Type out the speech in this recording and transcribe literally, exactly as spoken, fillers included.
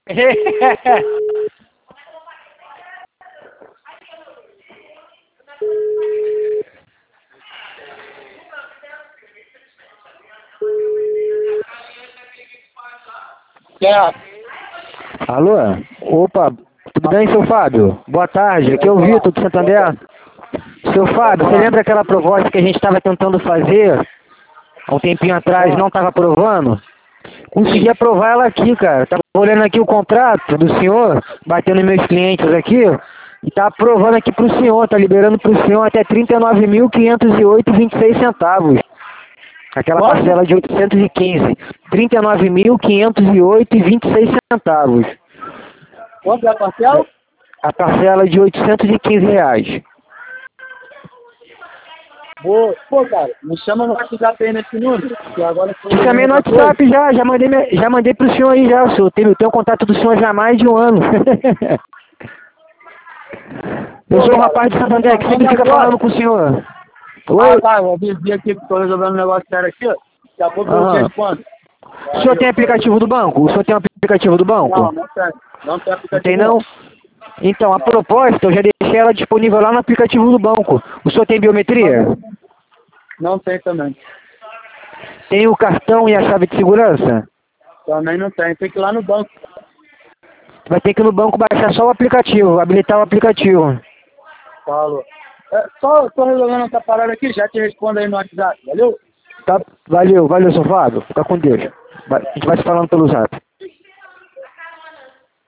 É. Alô? Opa, tudo bem, seu Fábio? Boa tarde, aqui é o Vitor do Santander. Seu Fábio, você lembra aquela proposta que a gente estava tentando fazer há um tempinho atrás, não estava aprovando? Consegui aprovar ela aqui, cara. Tava olhando aqui o contrato do senhor, batendo meus clientes aqui, e tá aprovando aqui pro senhor, tá liberando pro senhor até trinta e nove mil quinhentos e oito e vinte e seis centavos. Aquela Quanto? parcela de oitocentos e quinze. trinta e nove mil quinhentos e oito e vinte e seis centavos. Quanto é a parcela? A parcela de oitocentos e quinze reais. Vou... Pô, cara, me chama no WhatsApp aí nesse número, que agora... Te chamei no WhatsApp já, já mandei, me- já mandei pro senhor aí já, o senhor tem, tem o contato do senhor já há mais de um ano. Eu sou um rapaz de Santander que sempre fica falando com o senhor. Oi? Ah, tá, eu avisei aqui que tô resolvendo um negócio sério aqui, ó. Daqui a pouco eu Aham. te respondo. O senhor tem aplicativo do banco? O senhor tem aplicativo do Não, banco? não tem. Não tem Não aplicativo. tem não? Então, a proposta, eu já deixei ela disponível lá no aplicativo do banco. O senhor tem biometria? Não tem também. Tem o cartão e a chave de segurança? Também não tem. Tem que ir lá no banco. Vai ter que ir no banco baixar só o aplicativo, habilitar o aplicativo. Falou. É, só tô resolvendo essa parada aqui, já te respondo aí no WhatsApp, valeu? Tá, valeu, valeu, seu Fábio. Fica com Deus. Vai- A gente vai se falando pelo zap.